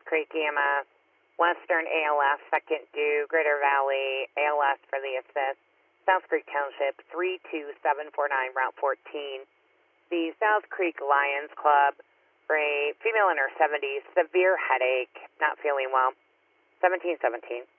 Creek EMS, Western ALS, second due, Greater Valley ALS for the assist, South Creek Township, 32749, Route 14. The South Creek Lions Club for a female in her 70s, severe headache, not feeling well, 1717.